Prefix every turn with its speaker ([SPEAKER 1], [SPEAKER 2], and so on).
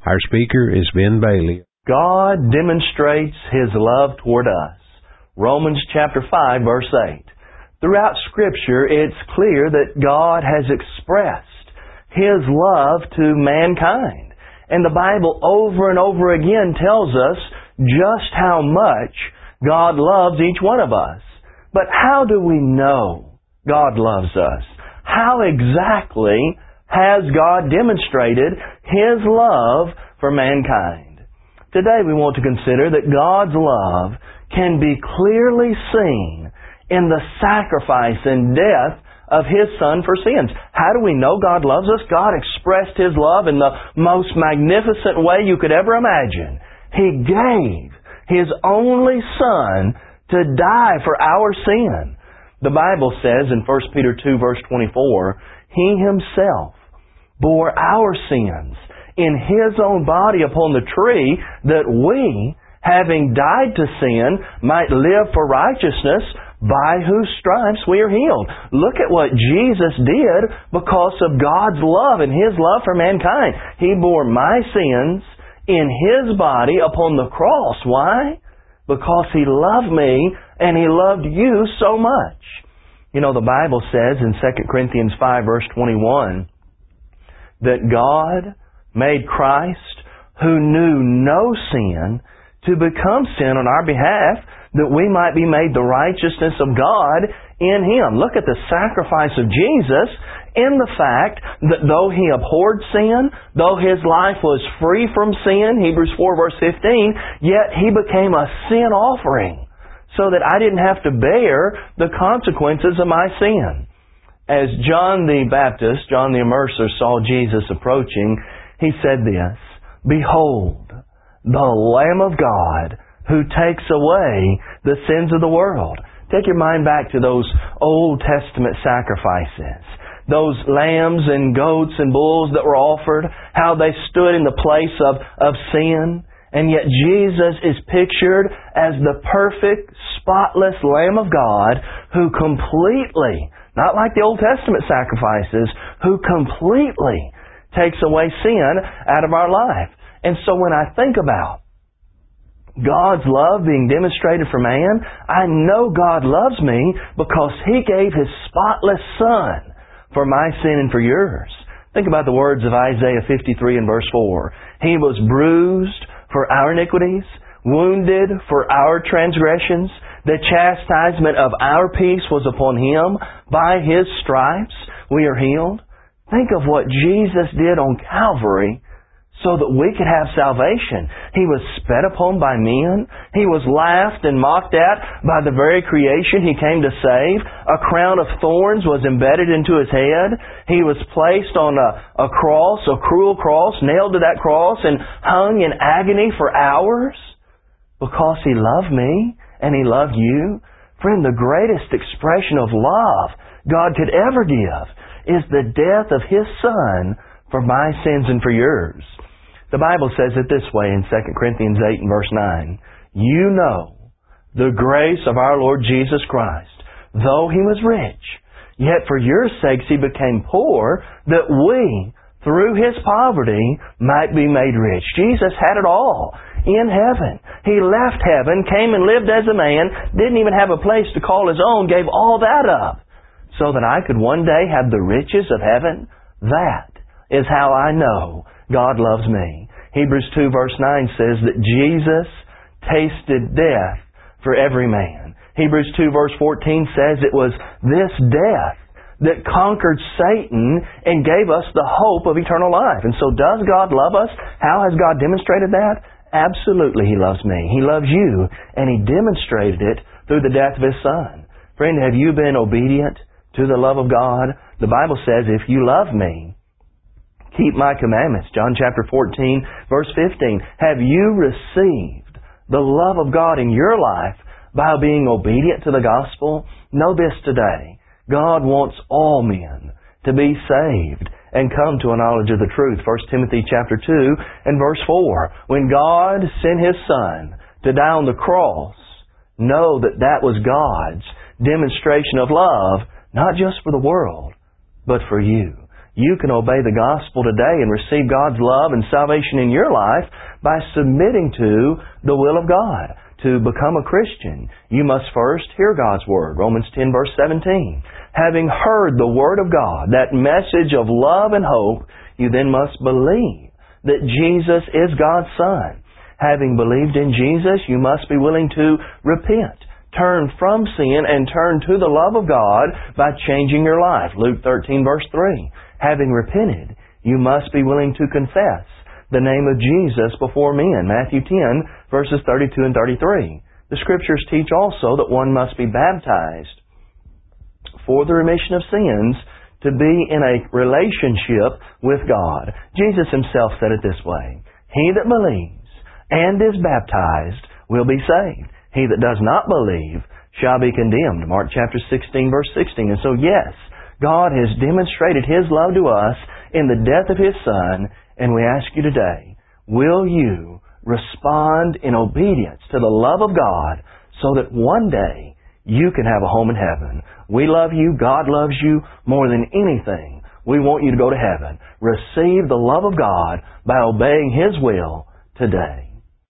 [SPEAKER 1] Our speaker is Ben Bailey.
[SPEAKER 2] God demonstrates His love toward us. Romans chapter 5, verse 8. Throughout Scripture, it's clear that God has expressed His love to mankind. And the Bible over and over again tells us just how much God loves each one of us. But how do we know God loves us? How exactly has God demonstrated His love for mankind? Today we want to consider that God's love can be clearly seen in the sacrifice and death of His Son for sins. How do we know God loves us? God expressed His love in the most magnificent way you could ever imagine. He gave His only Son to die for our sin. The Bible says in 1 Peter 2 verse 24, He Himself bore our sins in His own body upon the tree, that we, having died to sin, might live for righteousness, by whose stripes we are healed. Look at what Jesus did because of God's love and His love for mankind. He bore my sins in His body upon the cross. Why? Because He loved me and He loved you so much. You know, the Bible says in 2 Corinthians 5 verse 21 that God made Christ, who knew no sin, to become sin on our behalf, that we might be made the righteousness of God in Him. Look at the sacrifice of Jesus in the fact that though He abhorred sin, though His life was free from sin, Hebrews 4 verse 15, yet He became a sin offering so that I didn't have to bear the consequences of my sin. As John the Baptist, John the Immerser, saw Jesus approaching, he said this, Behold, the Lamb of God who takes away the sins of the world. Take your mind back to those Old Testament sacrifices. Those lambs and goats and bulls that were offered, how they stood in the place of sin. And yet Jesus is pictured as the perfect, spotless Lamb of God who completely, not like the Old Testament sacrifices, who completely takes away sin out of our life. And so when I think about God's love being demonstrated for man, I know God loves me because He gave His spotless Son for my sin and for yours. Think about the words of Isaiah 53 and verse 4. He was bruised for our iniquities, wounded for our transgressions. The chastisement of our peace was upon Him. By His stripes we are healed. Think of what Jesus did on Calvary so that we could have salvation. He was spat upon by men. He was laughed and mocked at by the very creation He came to save. A crown of thorns was embedded into His head. He was placed on a cross, a cruel cross, nailed to that cross and hung in agony for hours because He loved me and He loved you. Friend, the greatest expression of love God could ever give is the death of His Son for my sins and for yours. The Bible says it this way in 2 Corinthians 8 and verse 9. You know the grace of our Lord Jesus Christ, though He was rich, yet for your sakes He became poor, that we, through His poverty, might be made rich. Jesus had it all in heaven. He left heaven, came and lived as a man, didn't even have a place to call His own, gave all that up, so that I could one day have the riches of heaven. That is how I know God loves me. Hebrews 2 verse 9 says that Jesus tasted death for every man. Hebrews 2 verse 14 says it was this death that conquered Satan and gave us the hope of eternal life. And so does God love us? How has God demonstrated that? Absolutely He loves me. He loves you, and He demonstrated it through the death of His Son. Friend, have you been obedient to the love of God? The Bible says, if you love me, keep my commandments. John chapter 14, verse 15. Have you received the love of God in your life by being obedient to the gospel? Know this today. God wants all men to be saved and come to a knowledge of the truth. 1 Timothy chapter 2 and verse 4. When God sent His Son to die on the cross, know that that was God's demonstration of love, not just for the world, but for you. You can obey the gospel today and receive God's love and salvation in your life by submitting to the will of God. To become a Christian, you must first hear God's Word. Romans 10 verse 17. Having heard the Word of God, that message of love and hope, you then must believe that Jesus is God's Son. Having believed in Jesus, you must be willing to repent, turn from sin, and turn to the love of God by changing your life. Luke 13 verse 3. Having repented, you must be willing to confess the name of Jesus before men. Matthew 10 verses 32 and 33. The Scriptures teach also that one must be baptized for the remission of sins to be in a relationship with God. Jesus Himself said it this way, He that believes and is baptized will be saved. He that does not believe shall be condemned. Mark chapter 16 verse 16. And so yes, God has demonstrated His love to us in the death of His Son, and we ask you today, will you respond in obedience to the love of God so that one day you can have a home in heaven? We love you. God loves you more than anything. We want you to go to heaven. Receive the love of God by obeying His will today.